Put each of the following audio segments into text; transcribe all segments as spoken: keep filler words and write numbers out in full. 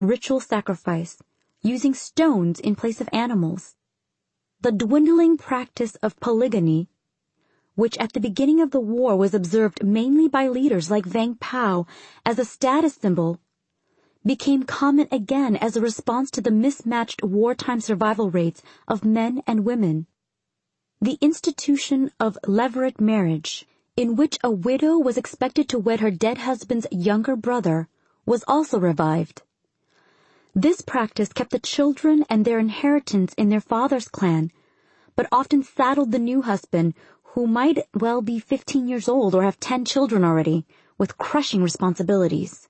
ritual sacrifice, using stones in place of animals. The dwindling practice of polygamy, which at the beginning of the war was observed mainly by leaders like Vang Pao as a status symbol, became common again as a response to the mismatched wartime survival rates of men and women. The institution of levirate marriage, in which a widow was expected to wed her dead husband's younger brother, was also revived. This practice kept the children and their inheritance in their father's clan, but often saddled the new husband, who might well be fifteen years old or have ten children already, with crushing responsibilities.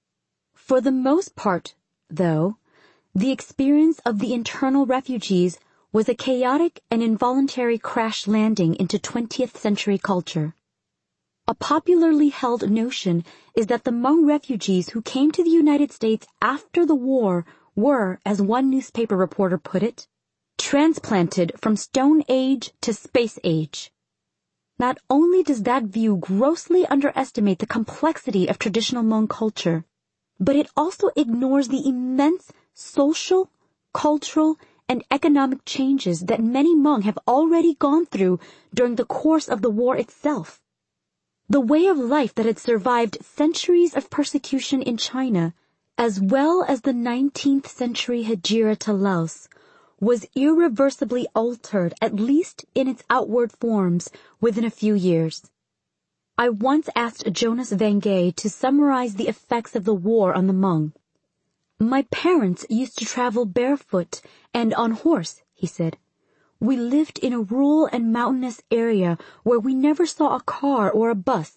For the most part, though, the experience of the internal refugees was a chaotic and involuntary crash landing into twentieth century culture. A popularly held notion is that the Hmong refugees who came to the United States after the war were, as one newspaper reporter put it, transplanted from Stone Age to Space Age. Not only does that view grossly underestimate the complexity of traditional Hmong culture, but it also ignores the immense social, cultural, and economic changes that many Hmong have already gone through during the course of the war itself. The way of life that had survived centuries of persecution in China, as well as the nineteenth century Hijra to Laos, was irreversibly altered, at least in its outward forms, within a few years. I once asked Jonas Vangay to summarize the effects of the war on the Hmong. "My parents used to travel barefoot and on horse," he said. "We lived in a rural and mountainous area where we never saw a car or a bus.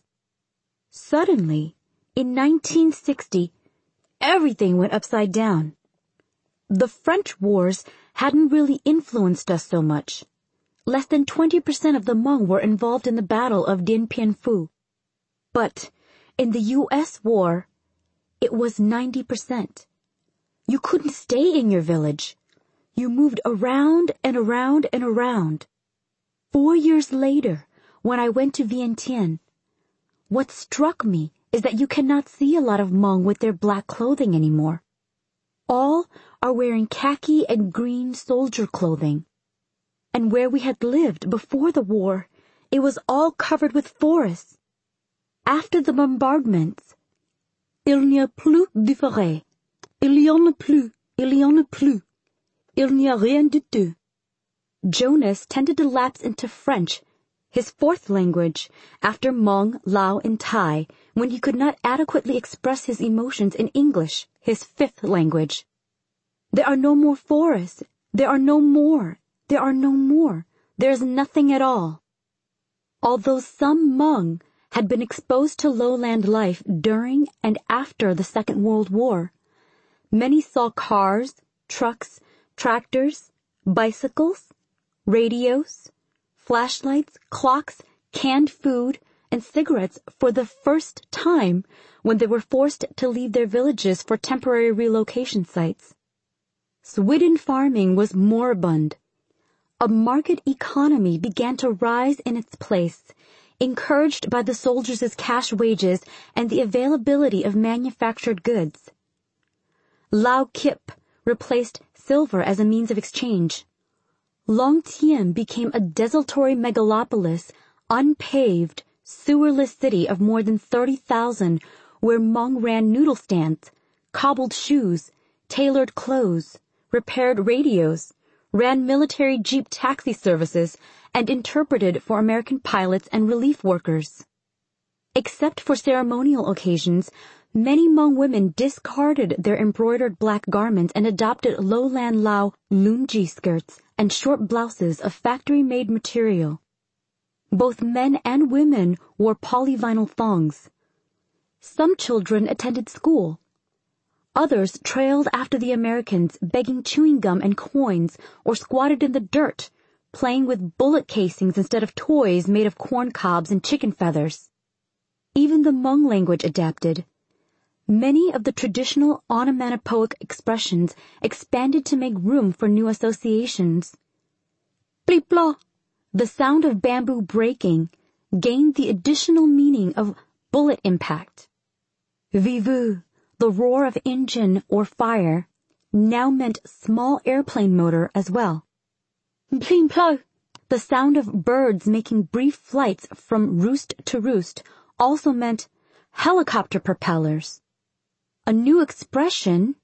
Suddenly, in nineteen sixty, everything went upside down. The French wars hadn't really influenced us so much. Less than twenty percent of the Hmong were involved in the Battle of Dien Bien Phu. But in the U S war, it was ninety percent. You couldn't stay in your village. You moved around and around and around. Four years later, when I went to Vientiane, what struck me is that you cannot see a lot of Hmong with their black clothing anymore. All are wearing khaki and green soldier clothing. And where we had lived before the war, it was all covered with forests. After the bombardments, il n'y a plus de forêt. Il y en a plus. Il y en a plus. Il n'y a rien du tout." Jonas tended to lapse into French, his fourth language, after Hmong, Lao, and Thai, when he could not adequately express his emotions in English, his fifth language. There are no more forests. There are no more. There are no more. There is nothing at all. Although some Hmong had been exposed to lowland life during and after the Second World War, many saw cars, trucks, tractors, bicycles, radios, flashlights, clocks, canned food, and cigarettes for the first time when they were forced to leave their villages for temporary relocation sites. Swidden farming was moribund. A market economy began to rise in its place, encouraged by the soldiers' cash wages and the availability of manufactured goods. Lao Kip replaced silver as a means of exchange. Long Tien became a desultory megalopolis, unpaved, sewerless city of more than thirty thousand, where Hmong ran noodle stands, cobbled shoes, tailored clothes, repaired radios, ran military jeep taxi services, and interpreted for American pilots and relief workers. Except for ceremonial occasions, many Hmong women discarded their embroidered black garments and adopted lowland Lao lungi skirts and short blouses of factory-made material. Both men and women wore polyvinyl thongs. Some children attended school. Others trailed after the Americans, begging chewing gum and coins, or squatted in the dirt, playing with bullet casings instead of toys made of corn cobs and chicken feathers. Even the Hmong language adapted. Many of the traditional onomatopoeic expressions expanded to make room for new associations. Plipla, the sound of bamboo breaking, gained the additional meaning of bullet impact. Vivu, the roar of engine or fire now meant small airplane motor as well. Pling plow. The sound of birds making brief flights from roost to roost also meant helicopter propellers. A new expression,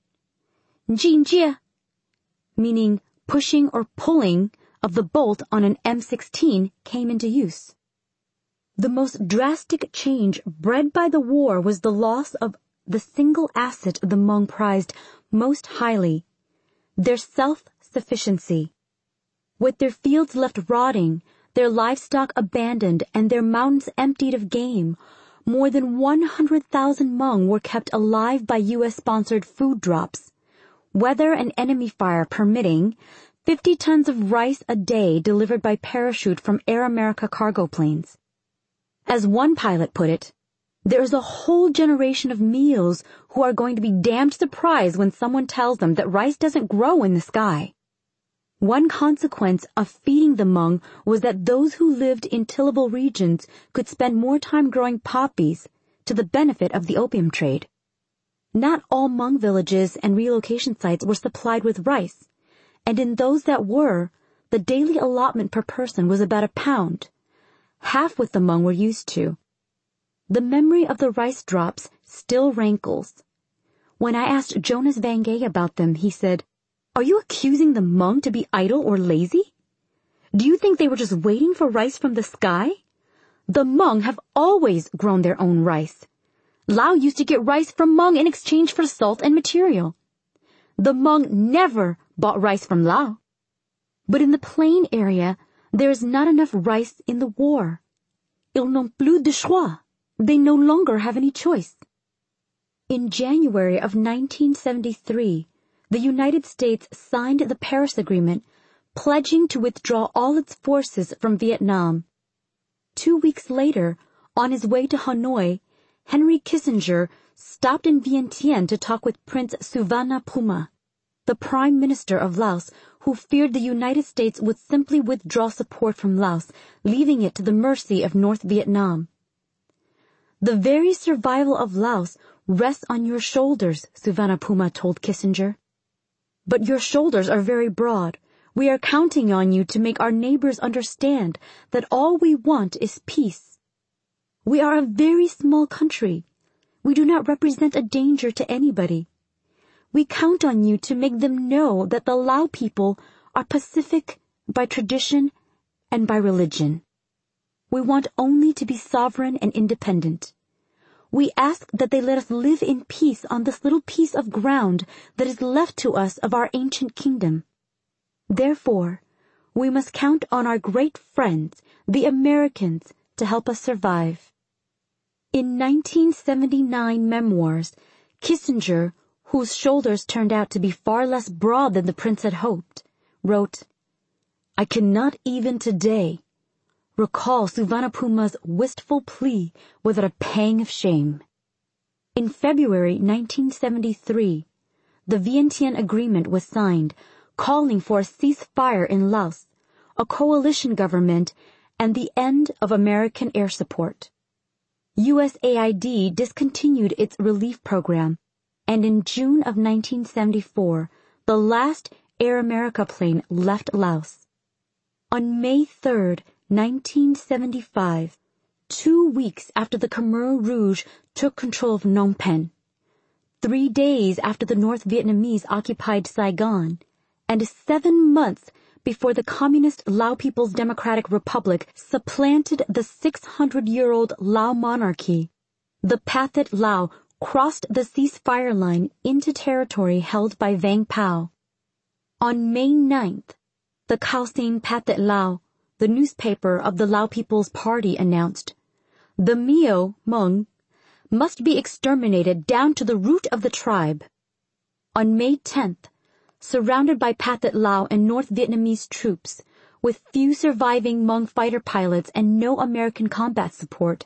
jin jia, meaning pushing or pulling of the bolt on an M sixteen, came into use. The most drastic change bred by the war was the loss of the single asset the Hmong prized most highly, their self-sufficiency. With their fields left rotting, their livestock abandoned, and their mountains emptied of game, more than one hundred thousand Hmong were kept alive by U S-sponsored food drops. Weather and enemy fire permitting, fifty tons of rice a day delivered by parachute from Air America cargo planes. As one pilot put it, there is a whole generation of meals who are going to be damned surprised when someone tells them that rice doesn't grow in the sky. One consequence of feeding the Hmong was that those who lived in tillable regions could spend more time growing poppies to the benefit of the opium trade. Not all Hmong villages and relocation sites were supplied with rice, and in those that were, the daily allotment per person was about a pound, half what the Hmong were used to. The memory of the rice drops still rankles. When I asked Jonas Van Gay about them, he said, "Are you accusing the Hmong to be idle or lazy? Do you think they were just waiting for rice from the sky? The Hmong have always grown their own rice. Lao used to get rice from Hmong in exchange for salt and material. The Hmong never bought rice from Lao. But in the plain area, there is not enough rice in the war. Ils n'ont plus de choix. They no longer have any choice." In January of nineteen seventy-three, the United States signed the Paris Agreement, pledging to withdraw all its forces from Vietnam. Two weeks later, on his way to Hanoi, Henry Kissinger stopped in Vientiane to talk with Prince Suvarnabhumi, the Prime Minister of Laos, who feared the United States would simply withdraw support from Laos, leaving it to the mercy of North Vietnam. "The very survival of Laos rests on your shoulders," Suvarnabhumi told Kissinger. "But your shoulders are very broad. We are counting on you to make our neighbors understand that all we want is peace. We are a very small country. We do not represent a danger to anybody. We count on you to make them know that the Lao people are pacific by tradition and by religion. We want only to be sovereign and independent. We ask that they let us live in peace on this little piece of ground that is left to us of our ancient kingdom. Therefore, we must count on our great friends, the Americans, to help us survive." In nineteen seventy-nine memoirs, Kissinger, whose shoulders turned out to be far less broad than the prince had hoped, wrote, "I cannot even today recall Suvarnabhumi's wistful plea without a pang of shame." In February nineteen seventy-three, the Vientiane Agreement was signed, calling for a ceasefire in Laos, a coalition government, and the end of American air support. U S A I D discontinued its relief program, and in June of nineteen seventy-four, the last Air America plane left Laos. On May third, nineteen seventy-five, two weeks after the Khmer Rouge took control of Phnom Penh, three days after the North Vietnamese occupied Saigon, and seven months before the Communist Lao People's Democratic Republic supplanted the six hundred year old Lao monarchy, the Pathet Lao crossed the ceasefire line into territory held by Vang Pao. On May ninth, the Khao Sin Pathet Lao, the newspaper of the Lao People's Party, announced, "The Mio Hmong must be exterminated down to the root of the tribe." On May tenth, surrounded by Pathet Lao and North Vietnamese troops, with few surviving Hmong fighter pilots and no American combat support,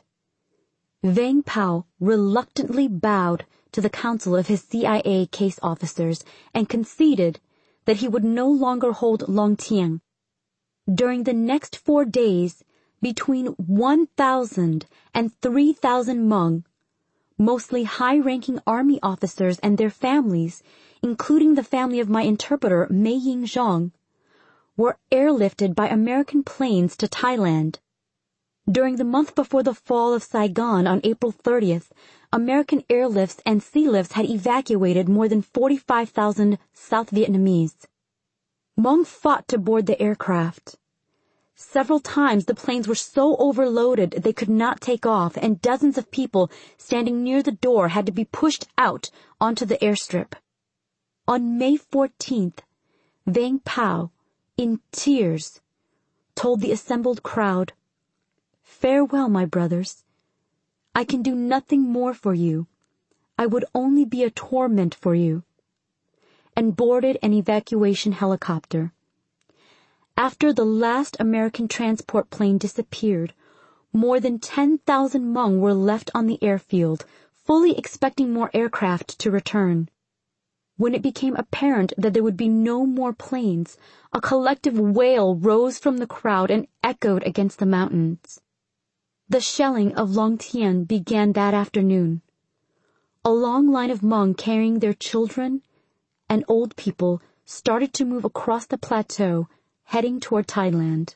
Vang Pao reluctantly bowed to the counsel of his C I A case officers and conceded that he would no longer hold Long Tieng. During the next four days, between one thousand and three thousand Hmong, mostly high-ranking army officers and their families, including the family of my interpreter, Mei Ying Zhang, were airlifted by American planes to Thailand. During the month before the fall of Saigon on April thirtieth, American airlifts and sea lifts had evacuated more than forty-five thousand South Vietnamese. Hmong fought to board the aircraft. Several times the planes were so overloaded they could not take off, and dozens of people standing near the door had to be pushed out onto the airstrip. On May fourteenth, Vang Pao, in tears, told the assembled crowd, "Farewell, my brothers. I can do nothing more for you. I would only be a torment for you," and boarded an evacuation helicopter. After the last American transport plane disappeared, more than ten thousand Hmong were left on the airfield, fully expecting more aircraft to return. When it became apparent that there would be no more planes, a collective wail rose from the crowd and echoed against the mountains. The shelling of Long Tien began that afternoon. A long line of Hmong carrying their children and old people started to move across the plateau, heading toward Thailand.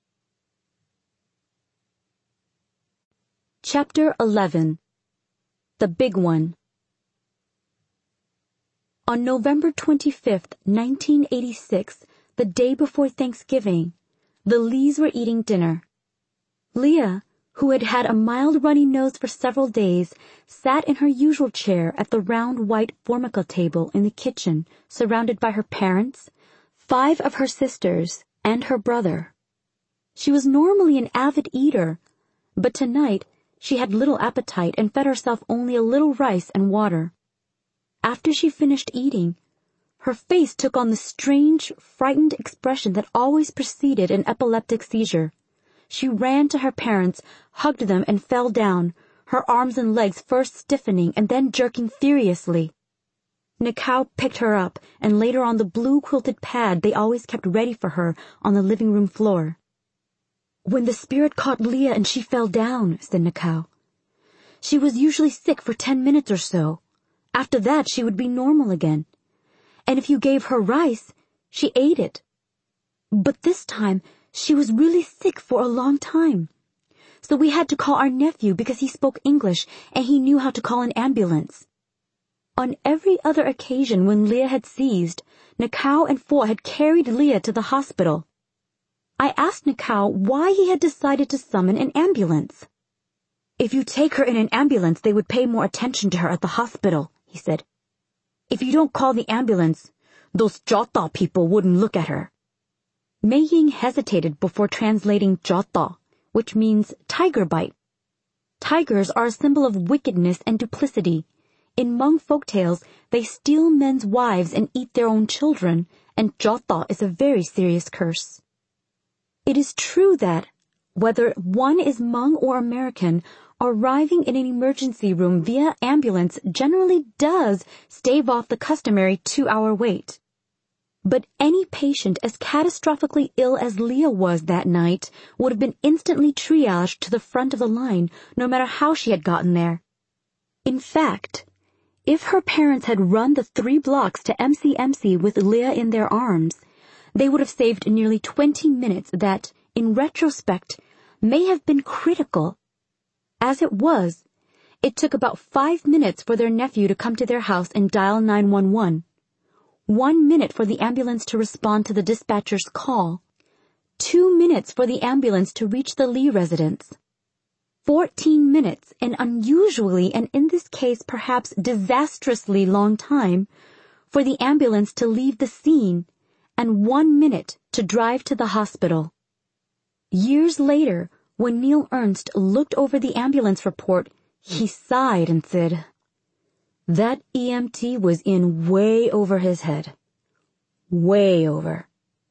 Chapter eleven. The Big One. On November twenty-fifth, nineteen eighty-six, the day before Thanksgiving, the Lees were eating dinner. Leah, who had had a mild runny nose for several days, sat in her usual chair at the round white formica table in the kitchen, surrounded by her parents, five of her sisters, and her brother. She was normally an avid eater, but tonight she had little appetite and fed herself only a little rice and water. After she finished eating, her face took on the strange, frightened expression that always preceded an epileptic seizure. She ran to her parents, hugged them, and fell down, her arms and legs first stiffening and then jerking furiously. Nikau picked her up and laid her on the blue quilted pad they always kept ready for her on the living room floor. "When the spirit caught Leah and she fell down," said Nikau. "She was usually sick for ten minutes or so. After that she would be normal again. And if you gave her rice, she ate it. But this time she was really sick for a long time. So we had to call our nephew because he spoke English and he knew how to call an ambulance." On every other occasion when Leah had seized, Nikau and Pho had carried Leah to the hospital. I asked Nikau why he had decided to summon an ambulance. "If you take her in an ambulance, they would pay more attention to her at the hospital," he said. "If you don't call the ambulance, those Jota people wouldn't look at her." Mei Ying hesitated before translating Jota, which means tiger bite. Tigers are a symbol of wickedness and duplicity. In Hmong folktales, they steal men's wives and eat their own children, and Jota is a very serious curse. It is true that, whether one is Hmong or American, arriving in an emergency room via ambulance generally does stave off the customary two-hour wait. But any patient as catastrophically ill as Leah was that night would have been instantly triaged to the front of the line, no matter how she had gotten there. In fact, if her parents had run the three blocks to M C M C with Leah in their arms, they would have saved nearly twenty minutes that, in retrospect, may have been critical. As it was, it took about five minutes for their nephew to come to their house and dial nine one one. One minute for the ambulance to respond to the dispatcher's call. Two minutes for the ambulance to reach the Lee residence. Fourteen minutes, an unusually and in this case perhaps disastrously long time, for the ambulance to leave the scene, and one minute to drive to the hospital. Years later, when Neil Ernst looked over the ambulance report, he sighed and said, "That E M T was in way over his head. Way over."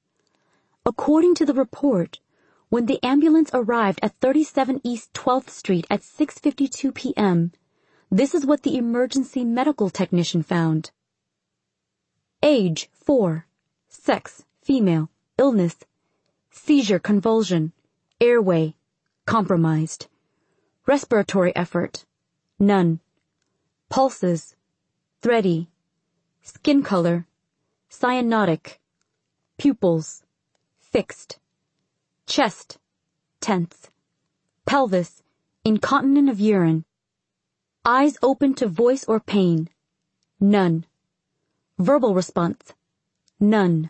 According to the report, when the ambulance arrived at thirty-seven East twelfth Street at six fifty-two p.m., this is what the emergency medical technician found. Age, four. Sex, female. Illness, seizure convulsion. Airway, compromised. Respiratory effort, none. pulses, thready, skin color, cyanotic, pupils, fixed, chest, tense, pelvis, incontinent of urine, eyes open to voice or pain, none, verbal response, none.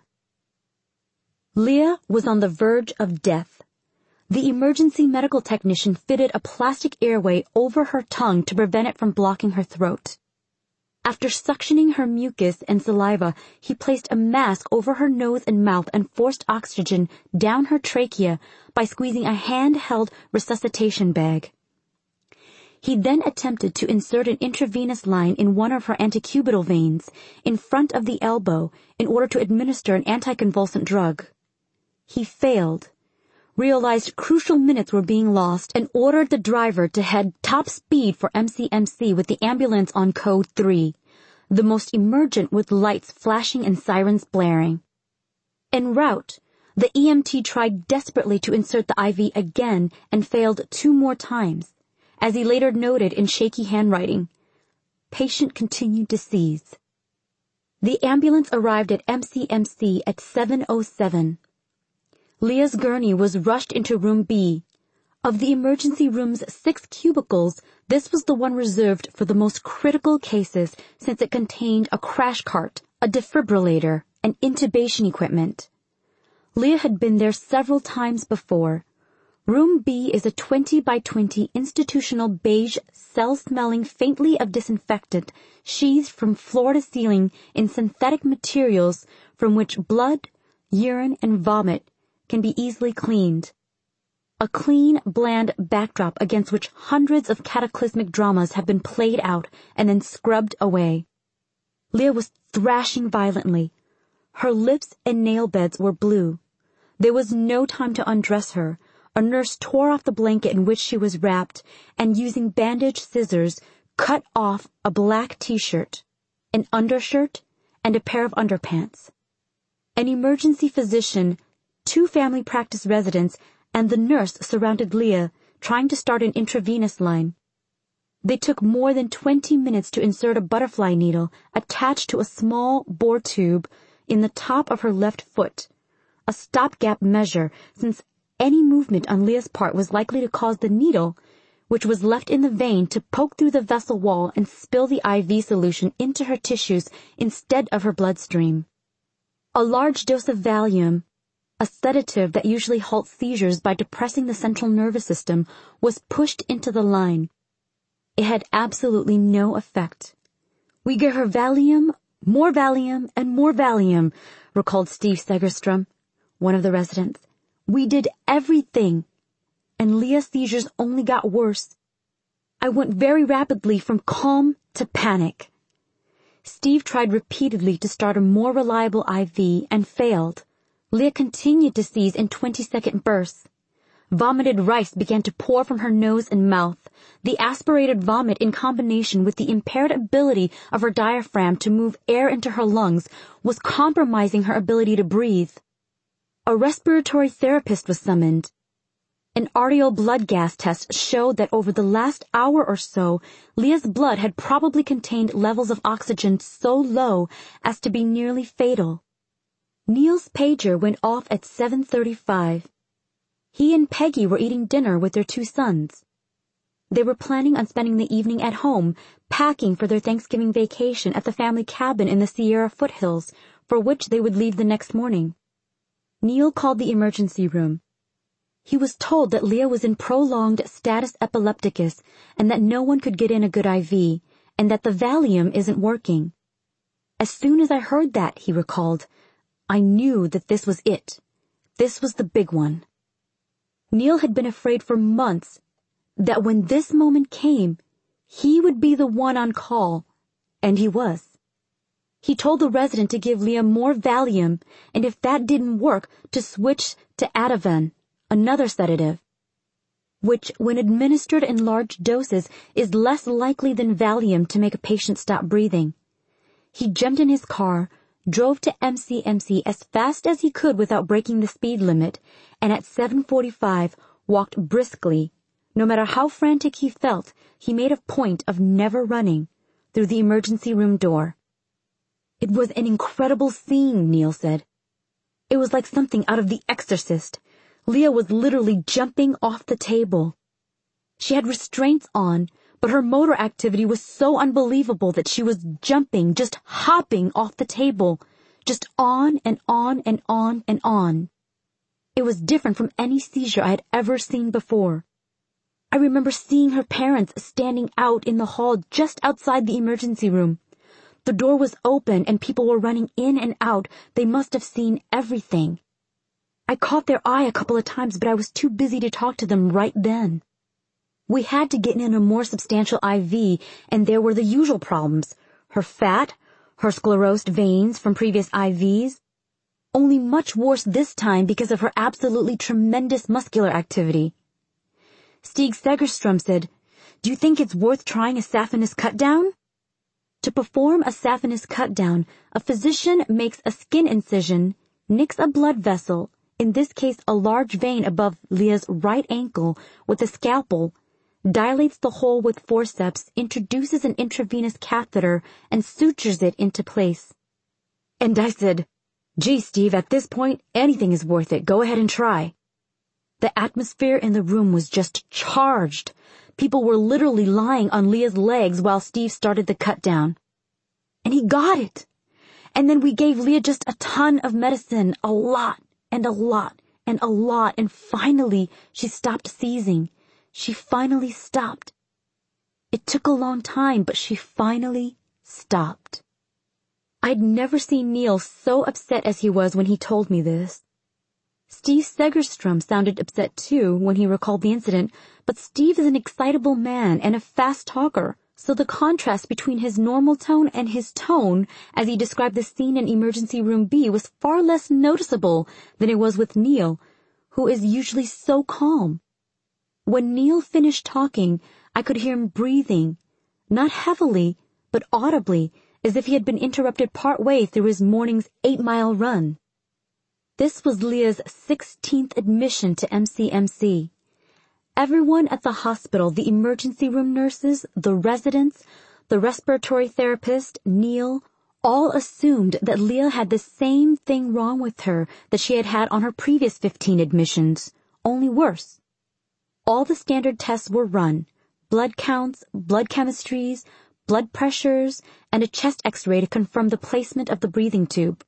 Leah was on the verge of death. The emergency medical technician fitted a plastic airway over her tongue to prevent it from blocking her throat. After suctioning her mucus and saliva, he placed a mask over her nose and mouth and forced oxygen down her trachea by squeezing a hand-held resuscitation bag. He then attempted to insert an intravenous line in one of her antecubital veins in front of the elbow in order to administer an anticonvulsant drug. He failed, realized crucial minutes were being lost, and ordered the driver to head top speed for M C M C with the ambulance on code three, the most emergent with lights flashing and sirens blaring. En route, the E M T tried desperately to insert the I V again and failed two more times. As he later noted in shaky handwriting, patient continued to seize. The ambulance arrived at M C M C at seven oh seven. Leah's gurney was rushed into room B. Of the emergency room's six cubicles, this was the one reserved for the most critical cases since it contained a crash cart, a defibrillator, and intubation equipment. Leah had been there several times before. Room B is a twenty by twenty institutional beige, cell-smelling faintly of disinfectant, sheathed from floor to ceiling in synthetic materials from which blood, urine, and vomit can be easily cleaned. A clean, bland backdrop against which hundreds of cataclysmic dramas have been played out and then scrubbed away. Leah was thrashing violently. Her lips and nail beds were blue. There was no time to undress her. A nurse tore off the blanket in which she was wrapped and, using bandage scissors, cut off a black t-shirt, an undershirt, and a pair of underpants. An emergency physician, two family practice residents, and the nurse surrounded Leah, trying to start an intravenous line. They took more than twenty minutes to insert a butterfly needle attached to a small bore tube in the top of her left foot, a stopgap measure since any movement on Leah's part was likely to cause the needle, which was left in the vein, to poke through the vessel wall and spill the I V solution into her tissues instead of her bloodstream. A large dose of Valium, a sedative that usually halts seizures by depressing the central nervous system, was pushed into the line. It had absolutely no effect. "We gave her Valium, more Valium, and more Valium," recalled Steve Segerstrom, one of the residents. "We did everything, and Leah's seizures only got worse. I went very rapidly from calm to panic." Steve tried repeatedly to start a more reliable I V and failed. Leah continued to seize in twenty-second bursts. Vomited rice began to pour from her nose and mouth. The aspirated vomit, in combination with the impaired ability of her diaphragm to move air into her lungs, was compromising her ability to breathe. A respiratory therapist was summoned. An arterial blood gas test showed that over the last hour or so, Leah's blood had probably contained levels of oxygen so low as to be nearly fatal. Neil's pager went off at seven thirty-five. He and Peggy were eating dinner with their two sons. They were planning on spending the evening at home, packing for their Thanksgiving vacation at the family cabin in the Sierra foothills, for which they would leave the next morning. Neil called the emergency room. He was told that Leah was in prolonged status epilepticus and that no one could get in a good I V, and that the Valium isn't working. "As soon as I heard that," he recalled, "I knew that this was it. This was the big one." Neil had been afraid for months that when this moment came, he would be the one on call, and he was. He told the resident to give Leah more Valium, and if that didn't work, to switch to Ativan, another sedative, which, when administered in large doses, is less likely than Valium to make a patient stop breathing. He jumped in his car, drove to M C M C as fast as he could without breaking the speed limit, and at seven forty-five walked briskly. No matter how frantic he felt, he made a point of never running, through the emergency room door. "It was an incredible scene," Neil said. "It was like something out of The Exorcist. Leah was literally jumping off the table. She had restraints on, but her motor activity was so unbelievable that she was jumping, just hopping off the table, just on and on and on and on. It was different from any seizure I had ever seen before. I remember seeing her parents standing out in the hall just outside the emergency room. The door was open and people were running in and out. They must have seen everything. I caught their eye a couple of times, but I was too busy to talk to them right then. We had to get in a more substantial I V, and there were the usual problems. Her fat, her sclerosed veins from previous I Vs, only much worse this time because of her absolutely tremendous muscular activity." Stig Segerstrom said, "Do you think it's worth trying a saphenous cut-down?" To perform a saphenous cut-down, a physician makes a skin incision, nicks a blood vessel, in this case a large vein above Leah's right ankle, with a scalpel, dilates the hole with forceps, introduces an intravenous catheter, and sutures it into place. And I said, "Gee, Steve, at this point, anything is worth it. Go ahead and try." The atmosphere in the room was just charged. People were literally lying on Leah's legs while Steve started the cut-down. And he got it. And then we gave Leah just a ton of medicine, a lot, and a lot, and a lot, and finally she stopped seizing. She finally stopped. It took a long time, but she finally stopped. I'd never seen Neil so upset as he was when he told me this. Steve Segerstrom sounded upset too when he recalled the incident, but Steve is an excitable man and a fast talker, so the contrast between his normal tone and his tone as he described the scene in Emergency Room B was far less noticeable than it was with Neil, who is usually so calm. When Neil finished talking, I could hear him breathing, not heavily, but audibly, as if he had been interrupted partway through his morning's eight-mile run. This was Leah's sixteenth admission to M C M C. Everyone at the hospital, the emergency room nurses, the residents, the respiratory therapist, Neil, all assumed that Leah had the same thing wrong with her that she had had on her previous fifteen admissions, only worse. All the standard tests were run, blood counts, blood chemistries, blood pressures, and a chest x-ray to confirm the placement of the breathing tube.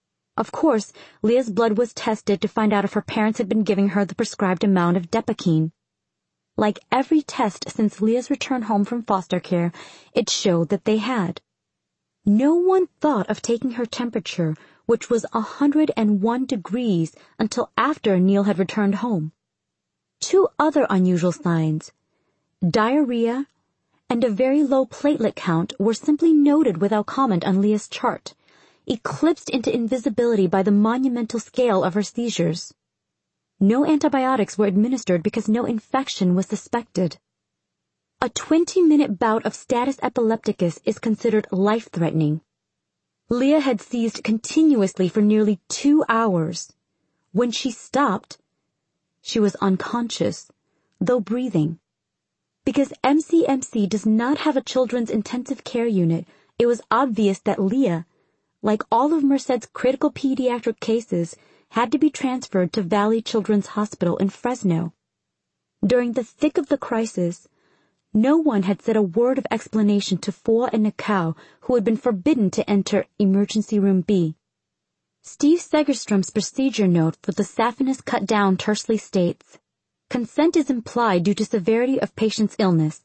Of course, Leah's blood was tested to find out if her parents had been giving her the prescribed amount of Depakine. Like every test since Leah's return home from foster care, it showed that they had. No one thought of taking her temperature, which was one hundred one degrees, until after Neil had returned home. Two other unusual signs, diarrhea and a very low platelet count, were simply noted without comment on Leah's chart, eclipsed into invisibility by the monumental scale of her seizures. No antibiotics were administered because no infection was suspected. A twenty-minute bout of status epilepticus is considered life-threatening. Leah had seized continuously for nearly two hours. When she stopped, she was unconscious, though breathing. Because M C M C does not have a children's intensive care unit, it was obvious that Leah, like all of Merced's critical pediatric cases, had to be transferred to Valley Children's Hospital in Fresno. During the thick of the crisis, no one had said a word of explanation to Four and Nikau, who had been forbidden to enter Emergency Room B. Steve Segerstrom's procedure note for the saphenous cut-down tersely states, "Consent is implied due to severity of patient's illness."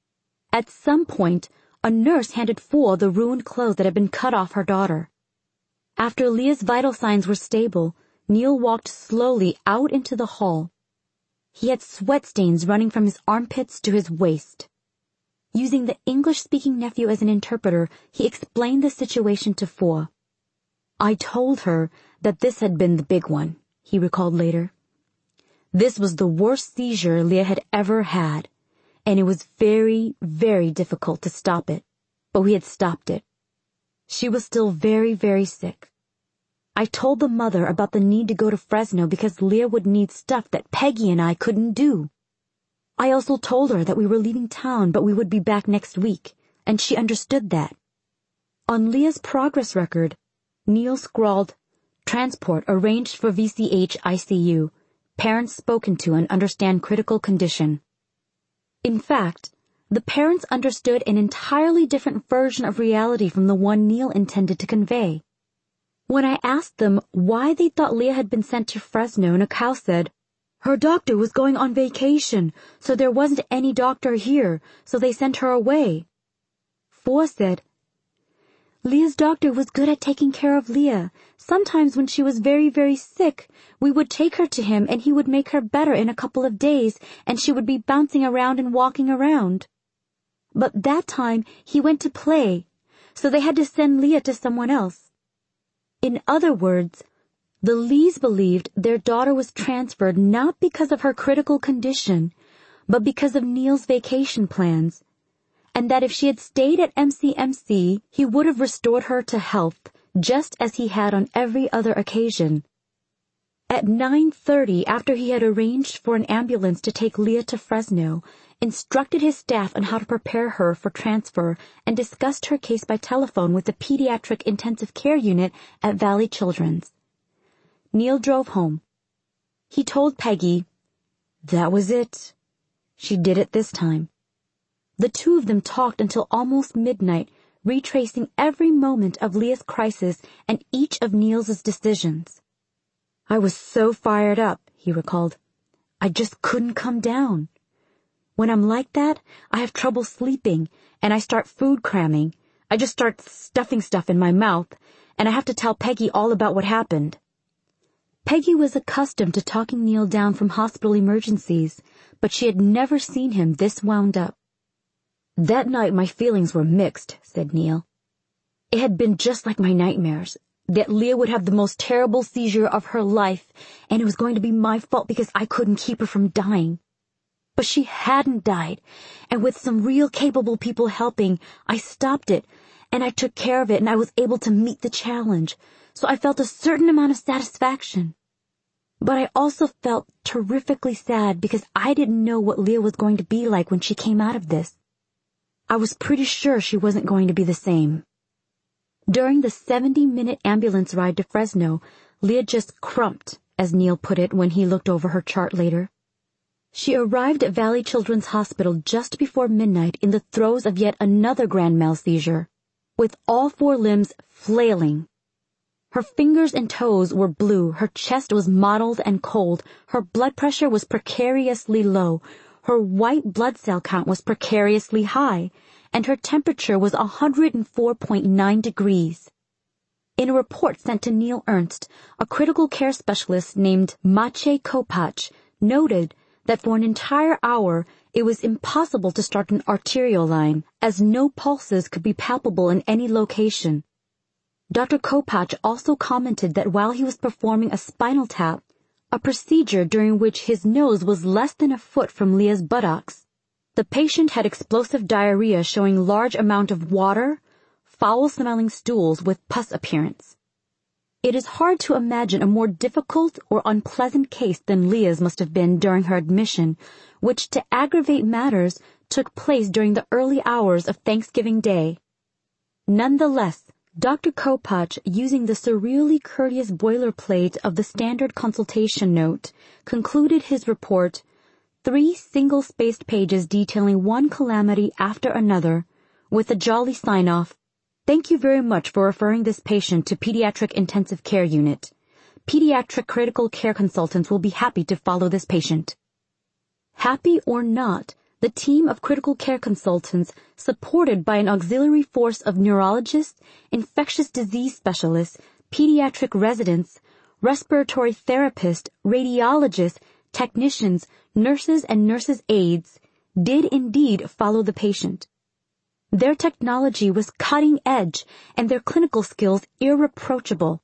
At some point, a nurse handed Four the ruined clothes that had been cut off her daughter. After Leah's vital signs were stable, Neil walked slowly out into the hall. He had sweat stains running from his armpits to his waist. Using the English-speaking nephew as an interpreter, he explained the situation to Four. "I told her that this had been the big one," he recalled later. "This was the worst seizure Leah had ever had, and it was very, very difficult to stop it, but we had stopped it. She was still very, very sick. I told the mother about the need to go to Fresno because Leah would need stuff that Peggy and I couldn't do. I also told her that we were leaving town, but we would be back next week, and she understood that. On Leah's progress record, Neil scrawled, "Transport arranged for V C H I C U. Parents spoken to and understand critical condition." In fact, the parents understood an entirely different version of reality from the one Neil intended to convey. When I asked them why they thought Leah had been sent to Fresno, Nakao said, "Her doctor was going on vacation, so there wasn't any doctor here, so they sent her away." Four said, "Leah's doctor was good at taking care of Leah. Sometimes when she was very, very sick, we would take her to him and he would make her better in a couple of days and she would be bouncing around and walking around. But that time he went to play, so they had to send Leah to someone else." In other words, the Lees believed their daughter was transferred not because of her critical condition, but because of Neil's vacation plans, and that if she had stayed at M C M C, he would have restored her to health, just as he had on every other occasion. At nine thirty, after he had arranged for an ambulance to take Leah to Fresno, instructed his staff on how to prepare her for transfer, and discussed her case by telephone with the pediatric intensive care unit at Valley Children's, Neil drove home. He told Peggy, "That was it. She did it this time." The two of them talked until almost midnight, retracing every moment of Leah's crisis and each of Neil's decisions. "I was so fired up," he recalled. "I just couldn't come down. When I'm like that, I have trouble sleeping, and I start food cramming. I just start stuffing stuff in my mouth, and I have to tell Peggy all about what happened." Peggy was accustomed to talking Neil down from hospital emergencies, but she had never seen him this wound up. "That night my feelings were mixed," said Neil. "It had been just like my nightmares, that Leah would have the most terrible seizure of her life, and it was going to be my fault because I couldn't keep her from dying. But she hadn't died, and with some real capable people helping, I stopped it, and I took care of it, and I was able to meet the challenge, so I felt a certain amount of satisfaction. But I also felt terrifically sad because I didn't know what Leah was going to be like when she came out of this. I was pretty sure she wasn't going to be the same." During the seventy-minute ambulance ride to Fresno, Leah just crumped, as Neil put it when he looked over her chart later. She arrived at Valley Children's Hospital just before midnight in the throes of yet another grand mal seizure, with all four limbs flailing. Her fingers and toes were blue, her chest was mottled and cold, her blood pressure was precariously low, her white blood cell count was precariously high, and her temperature was one hundred four point nine degrees. In a report sent to Neil Ernst, a critical care specialist named Maciej Kopacz noted that for an entire hour it was impossible to start an arterial line, as no pulses could be palpable in any location. Doctor Kopacz also commented that while he was performing a spinal tap, a procedure during which his nose was less than a foot from Leah's buttocks, the patient had explosive diarrhea showing large amount of water, foul-smelling stools with pus appearance. It is hard to imagine a more difficult or unpleasant case than Leah's must have been during her admission, which, to aggravate matters, took place during the early hours of Thanksgiving Day. Nonetheless, Doctor Kopacz, using the surreally courteous boilerplate of the standard consultation note, concluded his report, three single-spaced pages detailing one calamity after another, with a jolly sign-off, "Thank you very much for referring this patient to Pediatric Intensive Care Unit. Pediatric Critical Care Consultants will be happy to follow this patient." Happy or not, the team of critical care consultants, supported by an auxiliary force of neurologists, infectious disease specialists, pediatric residents, respiratory therapists, radiologists, technicians, nurses, and nurses' aides, did indeed follow the patient. Their technology was cutting edge and their clinical skills irreproachable.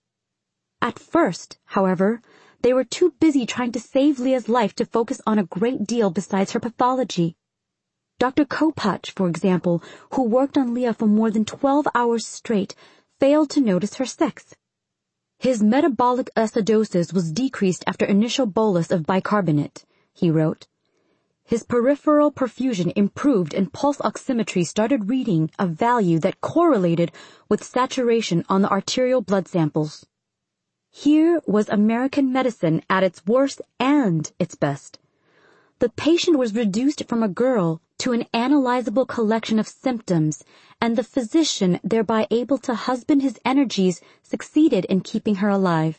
At first, however, they were too busy trying to save Leah's life to focus on a great deal besides her pathology. Doctor Kopacz, for example, who worked on Leah for more than twelve hours straight, failed to notice her sex. His metabolic acidosis was decreased after initial bolus of bicarbonate, he wrote. His peripheral perfusion improved and pulse oximetry started reading a value that correlated with saturation on the arterial blood samples. Here was American medicine at its worst and its best. The patient was reduced from a girl to an analyzable collection of symptoms, and the physician, thereby able to husband his energies, succeeded in keeping her alive.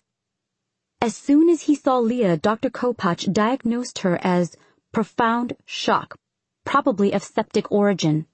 As soon as he saw Leah, Doctor Kopach diagnosed her as profound shock, probably of septic origin.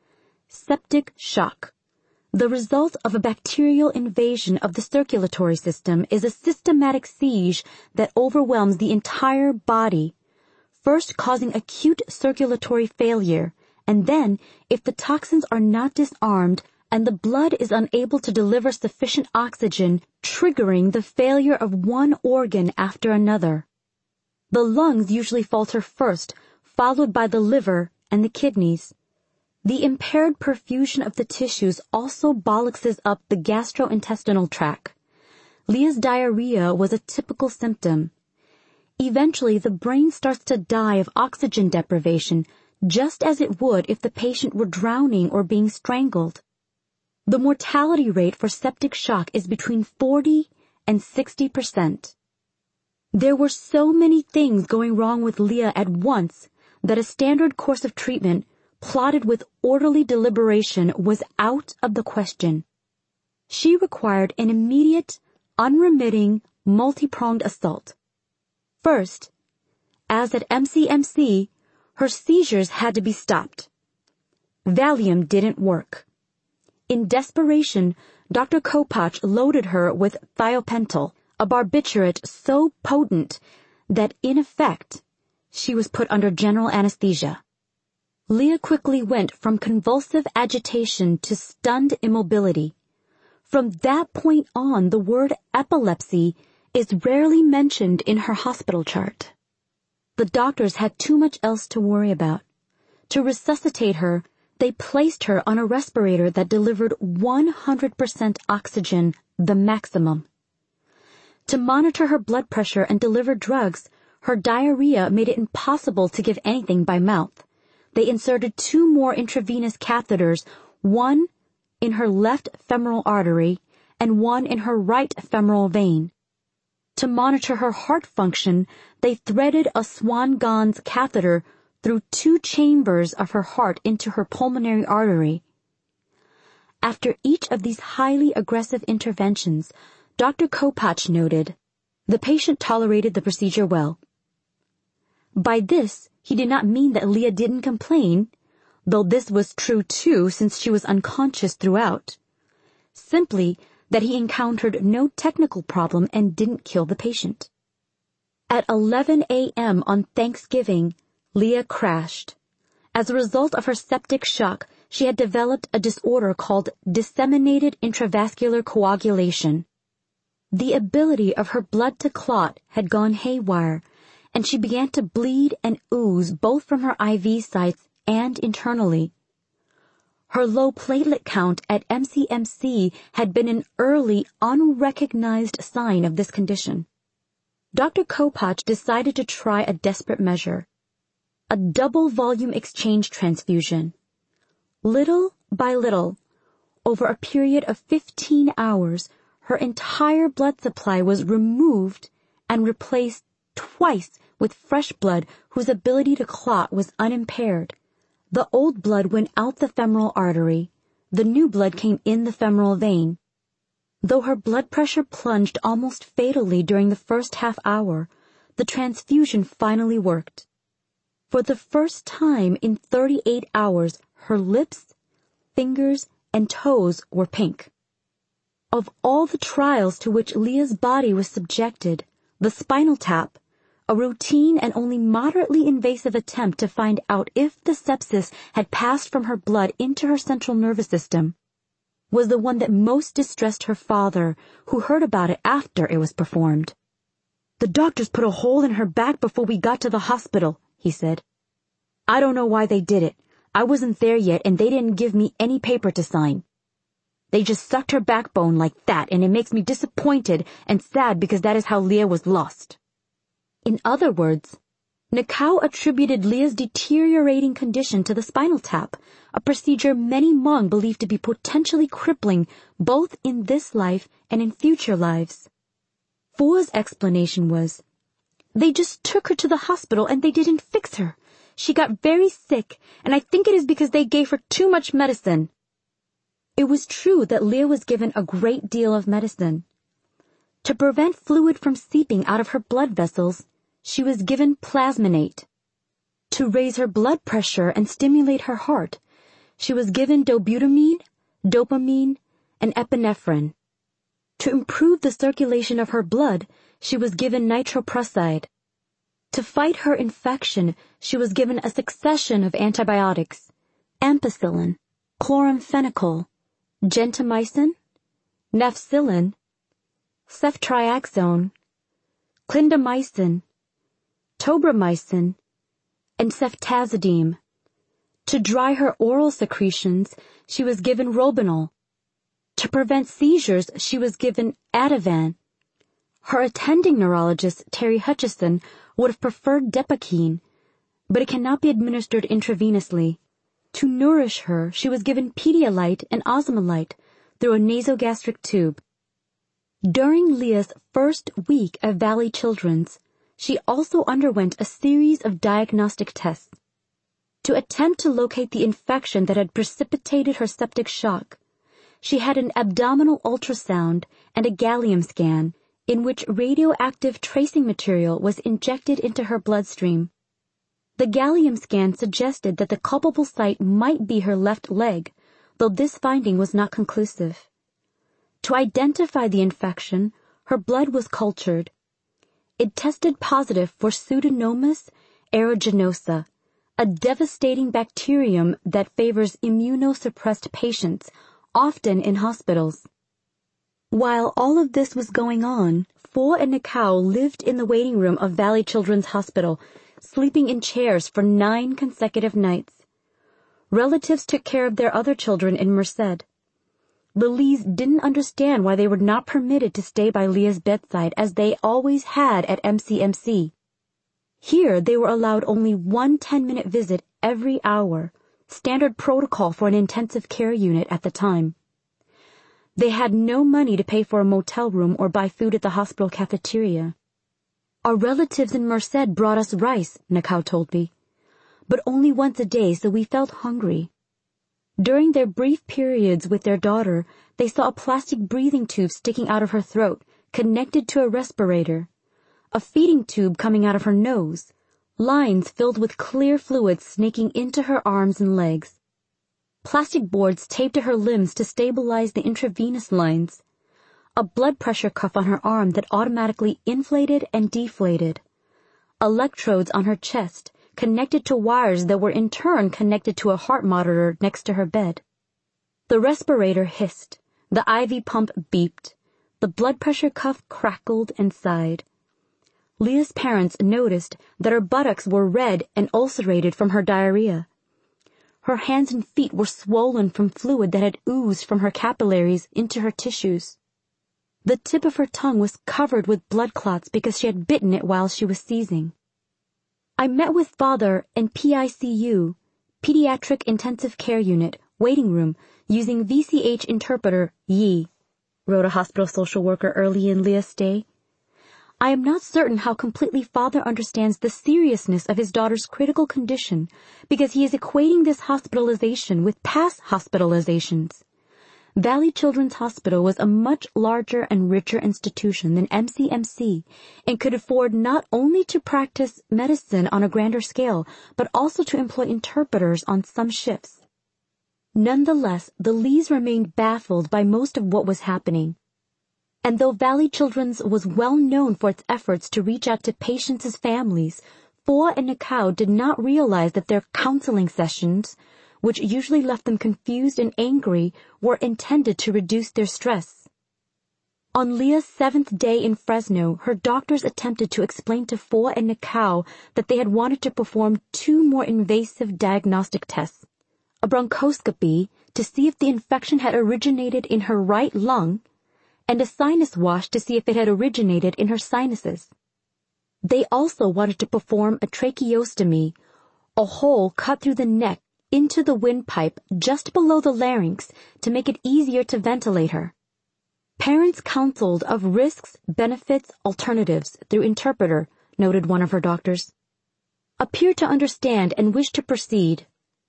Septic shock. The result of a bacterial invasion of the circulatory system is a systematic siege that overwhelms the entire body, first causing acute circulatory failure, and then, if the toxins are not disarmed and the blood is unable to deliver sufficient oxygen, triggering the failure of one organ after another. The lungs usually falter first, followed by the liver and the kidneys. The impaired perfusion of the tissues also bollockses up the gastrointestinal tract. Leah's diarrhea was a typical symptom. Eventually, the brain starts to die of oxygen deprivation, just as it would if the patient were drowning or being strangled. The mortality rate for septic shock is between forty and sixty percent. There were so many things going wrong with Leah at once that a standard course of treatment, plotted with orderly deliberation, was out of the question. She required an immediate, unremitting, multi-pronged assault. First, as at M C M C, her seizures had to be stopped. Valium didn't work. In desperation, Doctor Kopach loaded her with thiopental, a barbiturate so potent that, in effect, she was put under general anesthesia. Leah quickly went from convulsive agitation to stunned immobility. From that point on, the word epilepsy is rarely mentioned in her hospital chart. The doctors had too much else to worry about. To resuscitate her, they placed her on a respirator that delivered one hundred percent oxygen, the maximum. To monitor her blood pressure and deliver drugs, her diarrhea made it impossible to give anything by mouth. They inserted two more intravenous catheters, one in her left femoral artery and one in her right femoral vein. To monitor her heart function, they threaded a Swan-Ganz catheter through two chambers of her heart into her pulmonary artery. After each of these highly aggressive interventions, Doctor Kopach noted, the patient tolerated the procedure well. By this, he did not mean that Leah didn't complain, though this was true too since she was unconscious throughout. Simply that he encountered no technical problem and didn't kill the patient. At eleven a.m. on Thanksgiving, Leah crashed. As a result of her septic shock, she had developed a disorder called disseminated intravascular coagulation. The ability of her blood to clot had gone haywire, and she began to bleed and ooze both from her I V sites and internally. Her low platelet count at M C M C had been an early, unrecognized sign of this condition. Doctor Kopach decided to try a desperate measure, a double volume exchange transfusion. Little by little, over a period of fifteen hours, her entire blood supply was removed and replaced twice with fresh blood whose ability to clot was unimpaired. The old blood went out the femoral artery. The new blood came in the femoral vein. Though her blood pressure plunged almost fatally during the first half hour, the transfusion finally worked. For the first time in thirty-eight hours, her lips, fingers, and toes were pink. Of all the trials to which Leah's body was subjected, the spinal tap, a routine and only moderately invasive attempt to find out if the sepsis had passed from her blood into her central nervous system, was the one that most distressed her father, who heard about it after it was performed. "The doctors put a hole in her back before we got to the hospital," he said. "I don't know why they did it. I wasn't there yet, and they didn't give me any paper to sign. They just sucked her backbone like that, and it makes me disappointed and sad because that is how Leah was lost." In other words, Nakao attributed Leah's deteriorating condition to the spinal tap, a procedure many Hmong believed to be potentially crippling both in this life and in future lives. Pho's explanation was, "They just took her to the hospital and they didn't fix her. She got very sick, and I think it is because they gave her too much medicine." It was true that Leah was given a great deal of medicine. To prevent fluid from seeping out of her blood vessels, she was given plasminate. To raise her blood pressure and stimulate her heart, she was given dobutamine, dopamine, and epinephrine. To improve the circulation of her blood, she was given nitroprusside. To fight her infection, she was given a succession of antibiotics: ampicillin, chloramphenicol, gentamicin, nafcillin, ceftriaxone, clindamycin, tobramycin, and ceftazidime. To dry her oral secretions, she was given Robinol. To prevent seizures, she was given Ativan. Her attending neurologist, Terry Hutchison, would have preferred Depakine, but it cannot be administered intravenously. To nourish her, she was given Pedialyte and Osmolite through a nasogastric tube. During Leah's first week at Valley Children's, she also underwent a series of diagnostic tests. To attempt to locate the infection that had precipitated her septic shock, she had an abdominal ultrasound and a gallium scan in which radioactive tracing material was injected into her bloodstream. The gallium scan suggested that the culpable site might be her left leg, though this finding was not conclusive. To identify the infection, her blood was cultured. It tested positive for Pseudomonas aeruginosa, a devastating bacterium that favors immunosuppressed patients, often in hospitals. While all of this was going on, Pho and Nakao lived in the waiting room of Valley Children's Hospital, sleeping in chairs for nine consecutive nights. Relatives took care of their other children in Merced. The Lees didn't understand why they were not permitted to stay by Leah's bedside as they always had at M C M C. Here they were allowed only one ten-minute visit every hour, standard protocol for an intensive care unit at the time. They had no money to pay for a motel room or buy food at the hospital cafeteria. "Our relatives in Merced brought us rice," Nakao told me, "but only once a day, so we felt hungry." During their brief periods with their daughter, they saw a plastic breathing tube sticking out of her throat, connected to a respirator, a feeding tube coming out of her nose, lines filled with clear fluid snaking into her arms and legs, plastic boards taped to her limbs to stabilize the intravenous lines, a blood pressure cuff on her arm that automatically inflated and deflated, electrodes on her chest connected to wires that were in turn connected to a heart monitor next to her bed. The respirator hissed, the I V pump beeped, the blood pressure cuff crackled and sighed. Leah's parents noticed that her buttocks were red and ulcerated from her diarrhea. Her hands and feet were swollen from fluid that had oozed from her capillaries into her tissues. The tip of her tongue was covered with blood clots because she had bitten it while she was seizing. I met with father in P I C U, Pediatric Intensive Care Unit, waiting room, using V C H interpreter Yi, wrote a hospital social worker early in Leah's stay. I am not certain how completely father understands the seriousness of his daughter's critical condition because he is equating this hospitalization with past hospitalizations. Valley Children's Hospital was a much larger and richer institution than M C M C and could afford not only to practice medicine on a grander scale, but also to employ interpreters on some shifts. Nonetheless, the Lees remained baffled by most of what was happening. And though Valley Children's was well known for its efforts to reach out to patients' families, Pho and Nakao did not realize that their counseling sessions, which usually left them confused and angry, were intended to reduce their stress. On Leah's seventh day in Fresno, her doctors attempted to explain to Pho and Nakao that they had wanted to perform two more invasive diagnostic tests, a bronchoscopy to see if the infection had originated in her right lung, and a sinus wash to see if it had originated in her sinuses. They also wanted to perform a tracheostomy, a hole cut through the neck into the windpipe just below the larynx to make it easier to ventilate her. Parents counseled of risks, benefits, alternatives through interpreter, noted one of her doctors. Appeared to understand and wished to proceed.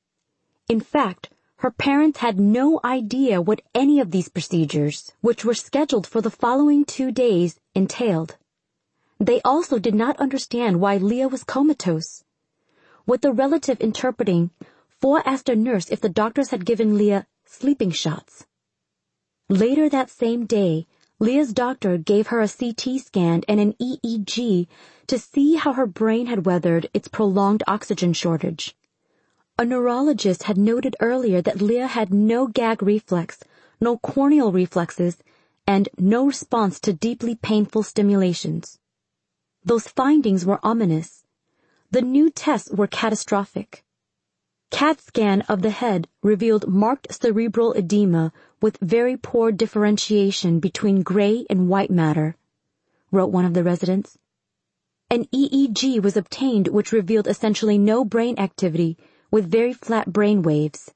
In fact, her parents had no idea what any of these procedures, which were scheduled for the following two days, entailed. They also did not understand why Leah was comatose. With the relative interpreting, Four asked a nurse if the doctors had given Leah sleeping shots. Later that same day, Leah's doctor gave her a C T scan and an E E G to see how her brain had weathered its prolonged oxygen shortage. A neurologist had noted earlier that Leah had no gag reflex, no corneal reflexes, and no response to deeply painful stimulations. Those findings were ominous. The new tests were catastrophic. CAT scan of the head revealed marked cerebral edema with very poor differentiation between gray and white matter, wrote one of the residents. An E E G was obtained which revealed essentially no brain activity with very flat brain waves.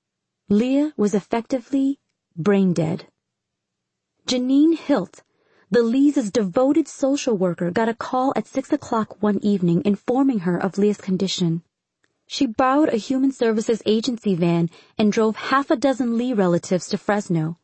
Leah was effectively brain dead. Janine Hilt, the Lees' devoted social worker, got a call at six o'clock one evening informing her of Leah's condition. She borrowed a human services agency van and drove half a dozen Lee relatives to Fresno.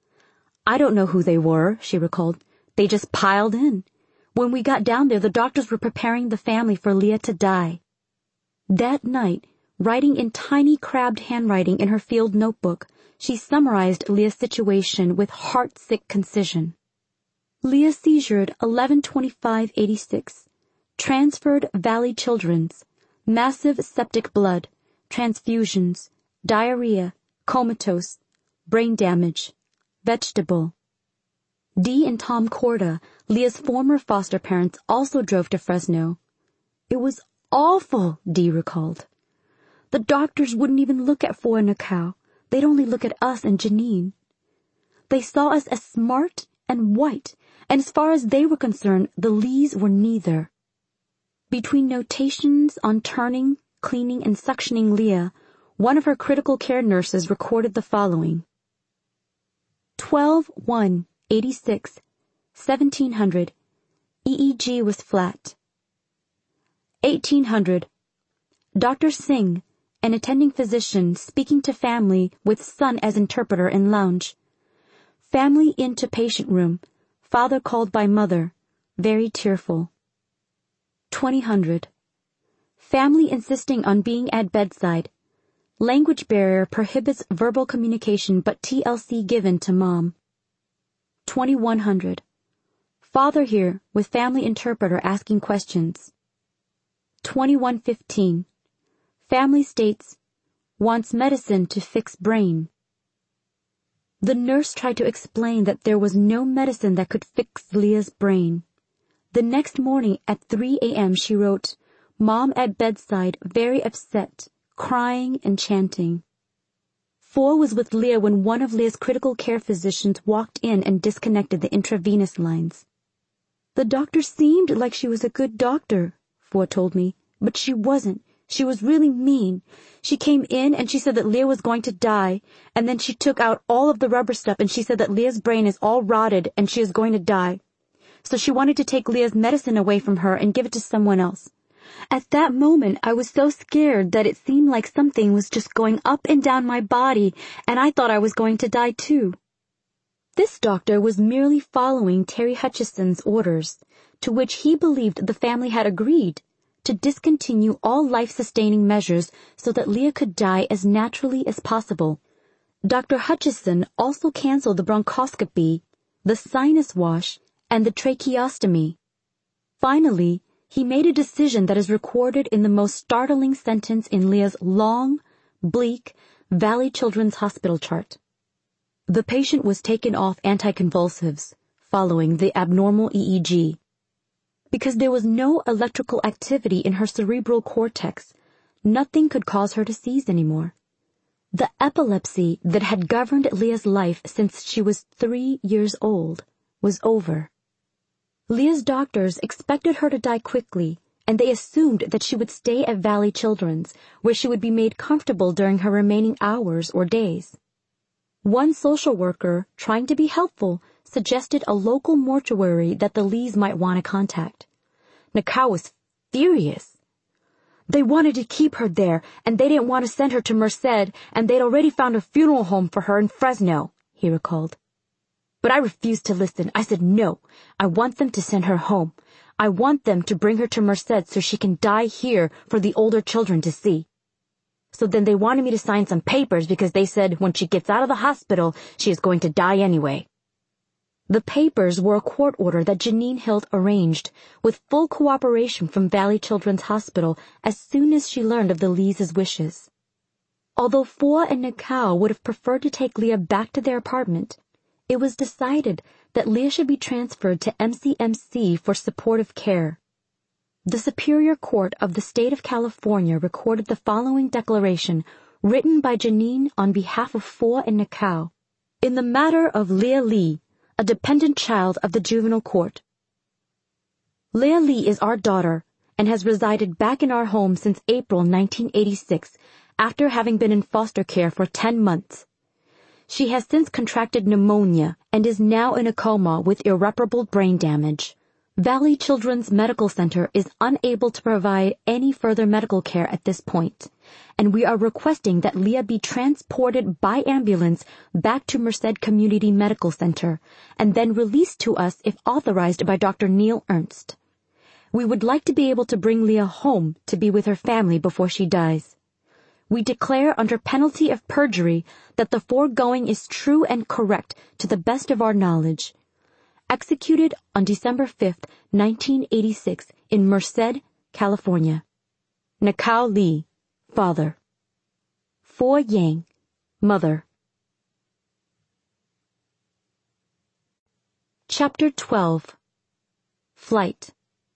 I don't know who they were, she recalled. They just piled in. When we got down there, the doctors were preparing the family for Leah to die. That night, writing in tiny crabbed handwriting in her field notebook, she summarized Leah's situation with heart-sick concision. Leah seizured eleven twenty-five eighty-six. Transferred Valley Children's. Massive septic blood, transfusions, diarrhea, comatose, brain damage, vegetable. Dee and Tom Corda, Leah's former foster parents, also drove to Fresno. It was awful, Dee recalled. The doctors wouldn't even look at Four and a cow. They'd only look at us and Janine. They saw us as smart and white, and as far as they were concerned, the Lees were neither. Between notations on turning, cleaning, and suctioning Leah, one of her critical care nurses recorded the following. twelve one eighty-six, seventeen hundred, E E G was flat. eighteen hundred, Doctor Singh, an attending physician, speaking to family with son as interpreter in lounge. Family into patient room, father called by mother, very tearful. twenty hundred. Family insisting on being at bedside. Language barrier prohibits verbal communication but T L C given to mom. twenty-one hundred. Father here with family interpreter asking questions. twenty-one fifteen. Family states, wants medicine to fix brain. The nurse tried to explain that there was no medicine that could fix Leah's brain. The next morning at three a.m. she wrote, Mom at bedside, very upset, crying and chanting. Four was with Leah when one of Leah's critical care physicians walked in and disconnected the intravenous lines. The doctor seemed like she was a good doctor, Four told me, but she wasn't. She was really mean. She came in and she said that Leah was going to die, and then she took out all of the rubber stuff and she said that Leah's brain is all rotted and she is going to die. So she wanted to take Leah's medicine away from her and give it to someone else. At that moment, I was so scared that it seemed like something was just going up and down my body, and I thought I was going to die too. This doctor was merely following Terry Hutchison's orders, to which he believed the family had agreed, to discontinue all life-sustaining measures so that Leah could die as naturally as possible. Doctor Hutchison also canceled the bronchoscopy, the sinus wash, and the tracheostomy. Finally, he made a decision that is recorded in the most startling sentence in Leah's long, bleak Valley Children's Hospital chart. The patient was taken off anticonvulsives following the abnormal E E G. Because there was no electrical activity in her cerebral cortex, nothing could cause her to seize anymore. The epilepsy that had governed Leah's life since she was three years old was over. Leah's doctors expected her to die quickly, and they assumed that she would stay at Valley Children's, where she would be made comfortable during her remaining hours or days. One social worker, trying to be helpful, suggested a local mortuary that the Lees might want to contact. Nakao was furious. They wanted to keep her there, and they didn't want to send her to Merced, and they'd already found a funeral home for her in Fresno, he recalled. But I refused to listen. I said, no, I want them to send her home. I want them to bring her to Merced so she can die here for the older children to see. So then they wanted me to sign some papers because they said when she gets out of the hospital, she is going to die anyway. The papers were a court order that Janine Hilt arranged, with full cooperation from Valley Children's Hospital as soon as she learned of the Lees' wishes. Although Foa and Nakao would have preferred to take Leah back to their apartment, it was decided that Leah should be transferred to M C M C for supportive care. The Superior Court of the State of California recorded the following declaration written by Janine on behalf of Foa and Nakao in the matter of Leah Lee, a dependent child of the juvenile court. Leah Lee is our daughter and has resided back in our home since April nineteen eighty-six after having been in foster care for ten months. She has since contracted pneumonia and is now in a coma with irreparable brain damage. Valley Children's Medical Center is unable to provide any further medical care at this point, and we are requesting that Leah be transported by ambulance back to Merced Community Medical Center and then released to us if authorized by Doctor Neil Ernst. We would like to be able to bring Leah home to be with her family before she dies. We declare under penalty of perjury that the foregoing is true and correct to the best of our knowledge. Executed on December fifth, nineteen eighty-six, in Merced, California. Nakao Lee, father. Foa Yang, mother. Chapter twelve. Flight.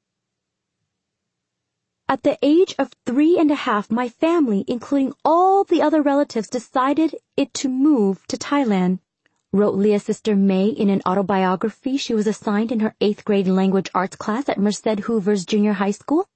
At the age of three and a half, my family, including all the other relatives, decided it to move to Thailand, wrote Leah's sister May in an autobiography she was assigned in her eighth grade language arts class at Merced Hoover's junior high school.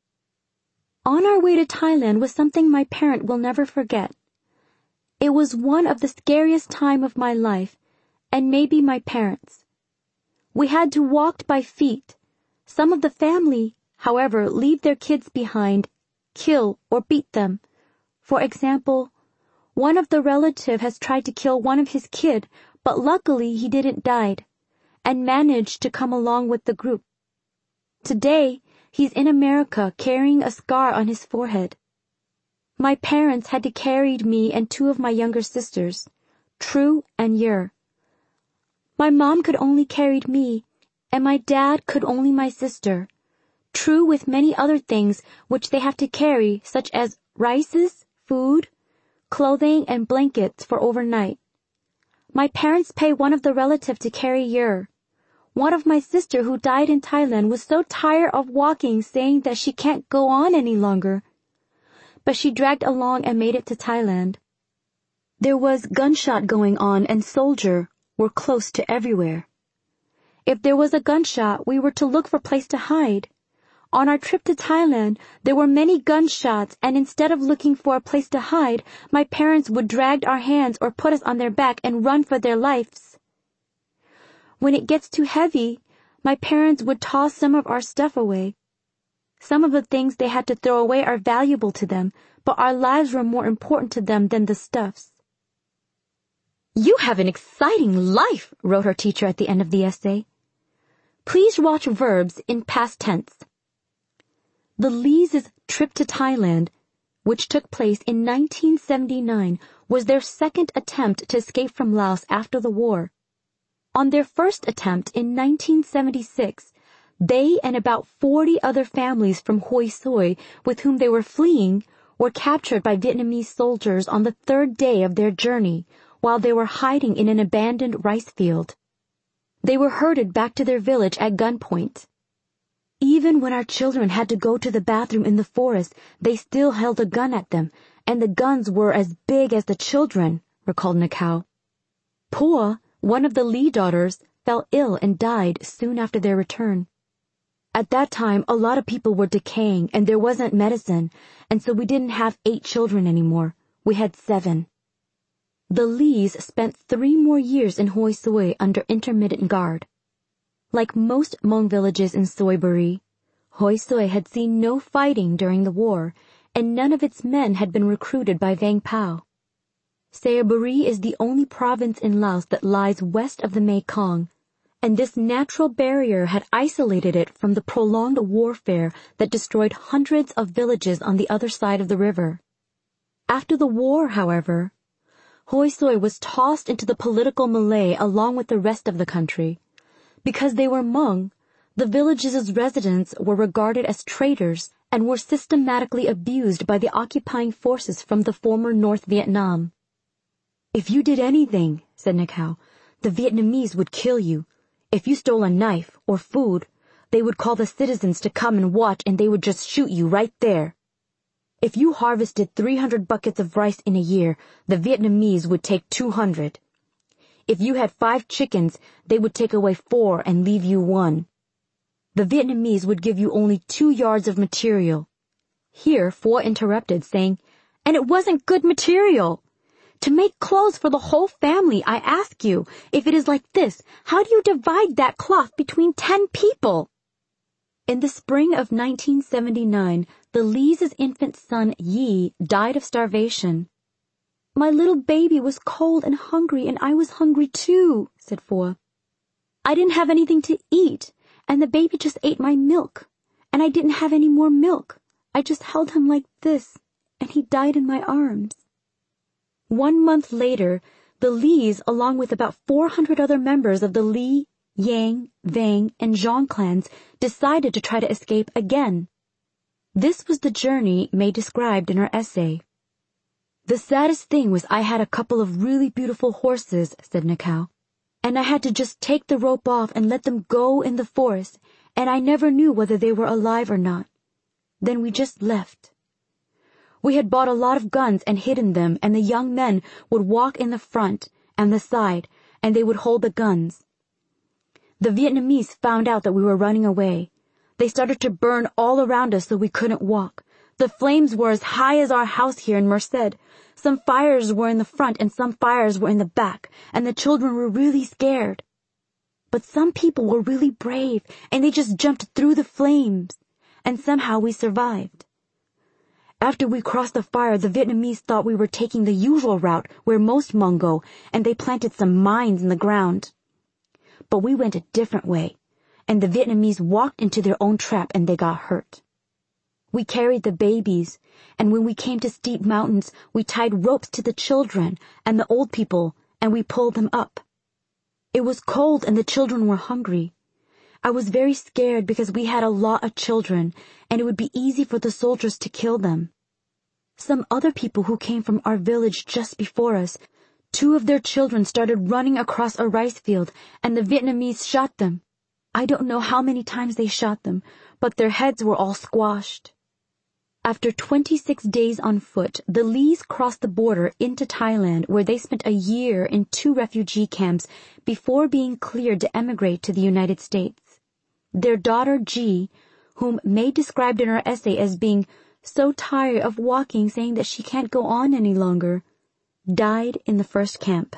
On our way to Thailand was something my parent will never forget. It was one of the scariest time of my life, and maybe my parents'. We had to walk by feet. Some of the family, however, leave their kids behind, kill or beat them. For example, one of the relative has tried to kill one of his kid, but luckily he didn't die, and managed to come along with the group. Today, he's in America carrying a scar on his forehead. My parents had to carry me and two of my younger sisters, True and Yer. My mom could only carry me, and my dad could only my sister. True with many other things which they have to carry, such as rices, food, clothing, and blankets for overnight. My parents pay one of the relative to carry Yer. One of my sister who died in Thailand was so tired of walking, saying that she can't go on any longer. But she dragged along and made it to Thailand. There was gunshot going on and soldier were close to everywhere. If there was a gunshot, we were to look for a place to hide. On our trip to Thailand, there were many gunshots, and instead of looking for a place to hide, my parents would drag our hands or put us on their back and run for their lives. When it gets too heavy, my parents would toss some of our stuff away. Some of the things they had to throw away are valuable to them, but our lives were more important to them than the stuffs. "You have an exciting life," wrote her teacher at the end of the essay. Please watch verbs in past tense. The Lees' trip to Thailand, which took place in nineteen seventy-nine, was their second attempt to escape from Laos after the war. On their first attempt in nineteen seventy-six, they and about forty other families from Hoi Soi with whom they were fleeing were captured by Vietnamese soldiers on the third day of their journey while they were hiding in an abandoned rice field. They were herded back to their village at gunpoint. Even when our children had to go to the bathroom in the forest, they still held a gun at them, and the guns were as big as the children, recalled Nakao. Poa, one of the Lee daughters, fell ill and died soon after their return. At that time, a lot of people were decaying and there wasn't medicine, and so we didn't have eight children anymore. We had seven. The Lees spent three more years in Hoi Soi under intermittent guard. Like most Hmong villages in Soi Buri, Hoi Soi had seen no fighting during the war, and none of its men had been recruited by Vang Pao. Sae Buri is the only province in Laos that lies west of the Mekong, and this natural barrier had isolated it from the prolonged warfare that destroyed hundreds of villages on the other side of the river. After the war, however, Hoi Soi was tossed into the political melee along with the rest of the country. Because they were Hmong, the village's residents were regarded as traitors and were systematically abused by the occupying forces from the former North Vietnam. "If you did anything," said Nakao, "the Vietnamese would kill you. If you stole a knife or food, they would call the citizens to come and watch and they would just shoot you right there. If you harvested three hundred buckets of rice in a year, the Vietnamese would take two hundred. If you had five chickens, they would take away four and leave you one. The Vietnamese would give you only two yards of material." Here, Pho interrupted, saying, "And it wasn't good material. To make clothes for the whole family, I ask you, if it is like this, how do you divide that cloth between ten people?" In the spring of nineteen seventy-nine, the Lees' infant son, Yi, died of starvation. "My little baby was cold and hungry, and I was hungry too," said Pho. "I didn't have anything to eat, and the baby just ate my milk, and I didn't have any more milk. I just held him like this, and he died in my arms." One month later, the Lees, along with about four hundred other members of the Lee, Yang, Vang, and Zhang clans, decided to try to escape again. This was the journey May described in her essay. "The saddest thing was I had a couple of really beautiful horses," said Nakao, "and I had to just take the rope off and let them go in the forest, and I never knew whether they were alive or not. Then we just left. We had bought a lot of guns and hidden them, and the young men would walk in the front and the side, and they would hold the guns. The Vietnamese found out that we were running away. They started to burn all around us so we couldn't walk. The flames were as high as our house here in Merced. Some fires were in the front and some fires were in the back, and the children were really scared. But some people were really brave, and they just jumped through the flames, and somehow we survived. After we crossed the fire, the Vietnamese thought we were taking the usual route where most Hmong go, and they planted some mines in the ground. But we went a different way, and the Vietnamese walked into their own trap and they got hurt. We carried the babies, and when we came to steep mountains, we tied ropes to the children and the old people, and we pulled them up. It was cold and the children were hungry. I was very scared because we had a lot of children, and it would be easy for the soldiers to kill them. Some other people who came from our village just before us, two of their children started running across a rice field, and the Vietnamese shot them. I don't know how many times they shot them, but their heads were all squashed. After twenty-six days on foot, the Lees crossed the border into Thailand, where they spent a year in two refugee camps before being cleared to emigrate to the United States. Their daughter, Ji, whom May described in her essay as being so tired of walking, saying that she can't go on any longer, died in the first camp.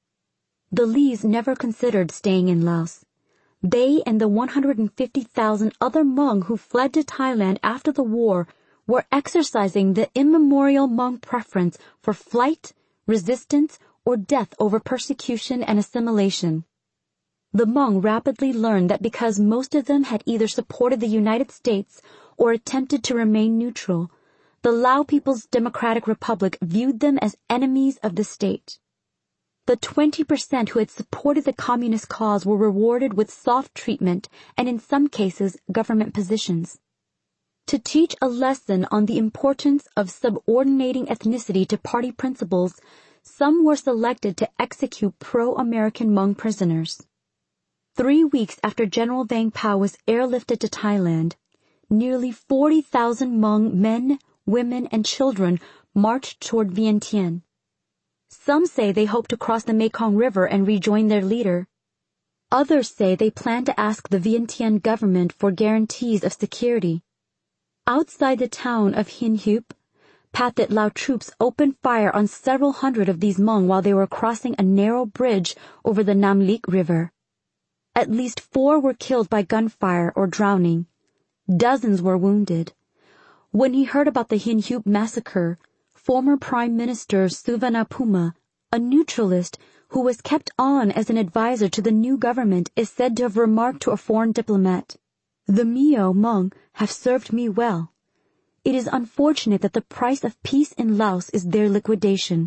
The Lees never considered staying in Laos. They and the one hundred fifty thousand other Hmong who fled to Thailand after the war were exercising the immemorial Hmong preference for flight, resistance, or death over persecution and assimilation. The Hmong rapidly learned that because most of them had either supported the United States or attempted to remain neutral, the Lao People's Democratic Republic viewed them as enemies of the state. The twenty percent who had supported the communist cause were rewarded with soft treatment and in some cases government positions. To teach a lesson on the importance of subordinating ethnicity to party principles, some were selected to execute pro-American Hmong prisoners. Three weeks after General Vang Pao was airlifted to Thailand, nearly forty thousand Hmong men, women, and children marched toward Vientiane. Some say they hoped to cross the Mekong River and rejoin their leader. Others say they plan to ask the Vientiane government for guarantees of security. Outside the town of Hien Hup, Pathet Lao troops opened fire on several hundred of these Hmong while they were crossing a narrow bridge over the Nam Lik River. At least four were killed by gunfire or drowning. Dozens were wounded. When he heard about the Hien Hup massacre, former Prime Minister Suvarnabhuma, a neutralist who was kept on as an advisor to the new government, is said to have remarked to a foreign diplomat, "The Miao Hmong have served me well. It is unfortunate that the price of peace in Laos is their liquidation."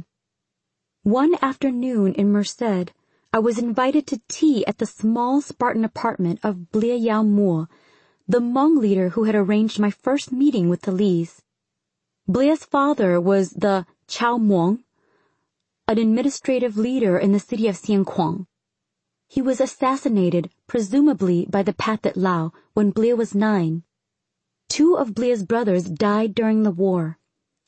One afternoon in Merced, I was invited to tea at the small Spartan apartment of Blia Yao Mo, the Hmong leader who had arranged my first meeting with the Lees. Blia's father was the Chao Muong, an administrative leader in the city of Xian Kuang. He was assassinated, presumably by the Pathet Lao, when Blia was nine. Two of Blia's brothers died during the war.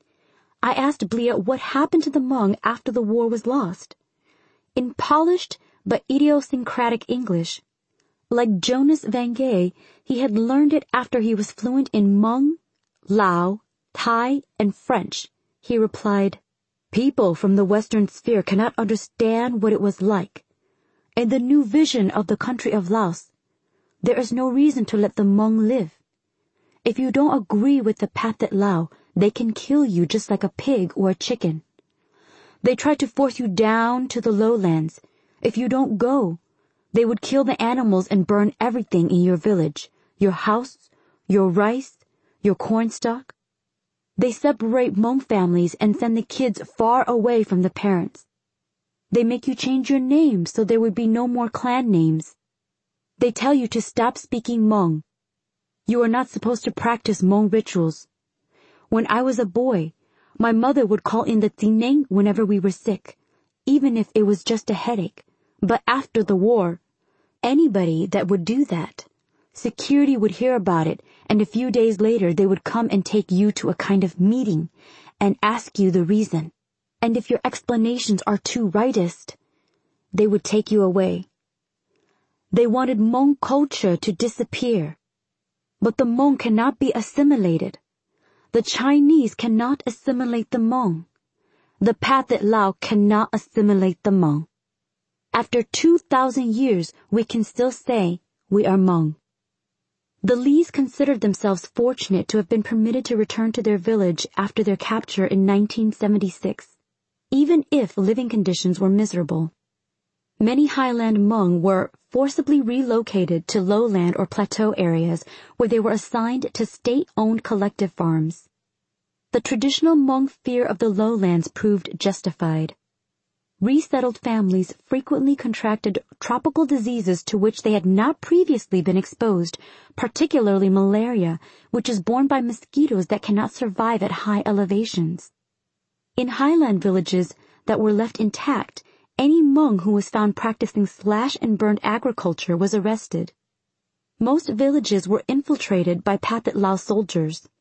I asked Blia what happened to the Hmong after the war was lost. In polished but idiosyncratic English, like Jonas Van Gay, he had learned it after he was fluent in Hmong, Lao, Thai, and French. He replied, "People from the Western Sphere cannot understand what it was like. In the new vision of the country of Laos, there is no reason to let the Hmong live. If you don't agree with the Pathet Lao, they can kill you just like a pig or a chicken. They try to force you down to the lowlands. If you don't go, they would kill the animals and burn everything in your village, your house, your rice, your cornstalk. They separate Hmong families and send the kids far away from the parents. They make you change your name so there would be no more clan names. They tell you to stop speaking Hmong. You are not supposed to practice Hmong rituals. When I was a boy, my mother would call in the tineng whenever we were sick, even if it was just a headache. But after the war, anybody that would do that, security would hear about it, and a few days later they would come and take you to a kind of meeting and ask you the reason. And if your explanations are too rightist, they would take you away. They wanted Hmong culture to disappear. But the Hmong cannot be assimilated. The Chinese cannot assimilate the Hmong. The Pathet Lao cannot assimilate the Hmong. After two thousand years, we can still say we are Hmong. The Lees considered themselves fortunate to have been permitted to return to their village after their capture in nineteen seventy-six, even if living conditions were miserable. Many highland Hmong were forcibly relocated to lowland or plateau areas where they were assigned to state-owned collective farms. The traditional Hmong fear of the lowlands proved justified. Resettled families frequently contracted tropical diseases to which they had not previously been exposed, particularly malaria, which is borne by mosquitoes that cannot survive at high elevations. In highland villages that were left intact, any Hmong who was found practicing slash-and-burn agriculture was arrested. Most villages were infiltrated by Pathet Lao soldiers.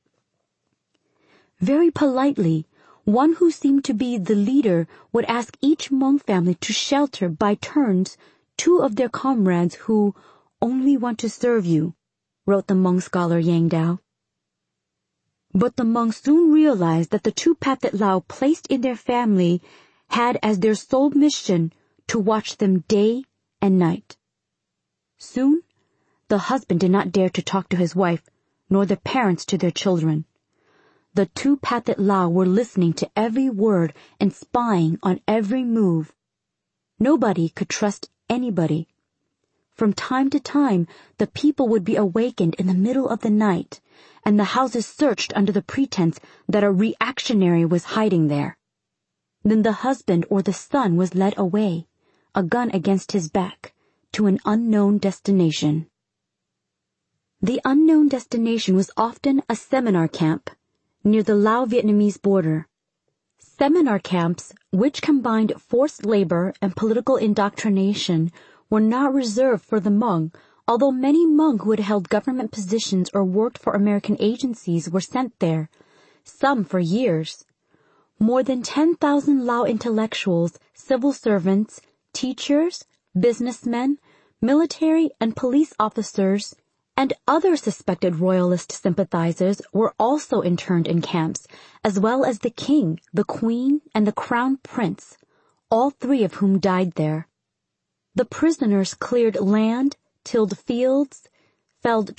Very politely, one who seemed to be the leader would ask each Hmong family to shelter by turns two of their comrades who only want to serve you, wrote the Hmong scholar Yang Dao. But the Hmong soon realized that the two Pathet Lao placed in their family had as their sole mission to watch them day and night. Soon, the husband did not dare to talk to his wife, nor the parents to their children. The two Pathet Lao were listening to every word and spying on every move. Nobody could trust anybody. From time to time, the people would be awakened in the middle of the night, and the houses searched under the pretense that a reactionary was hiding there. Then the husband or the son was led away, a gun against his back, to an unknown destination. The unknown destination was often a seminar camp near the Lao-Vietnamese border. Seminar camps, which combined forced labor and political indoctrination, were not reserved for the Hmong, although many Hmong who had held government positions or worked for American agencies were sent there, some for years. More than ten thousand Lao intellectuals, civil servants, teachers, businessmen, Military and police officers and other suspected royalist sympathizers were also interned in camps, as well as the king, the queen, and the crown prince, all three of whom died there. The prisoners cleared land, tilled fields, felled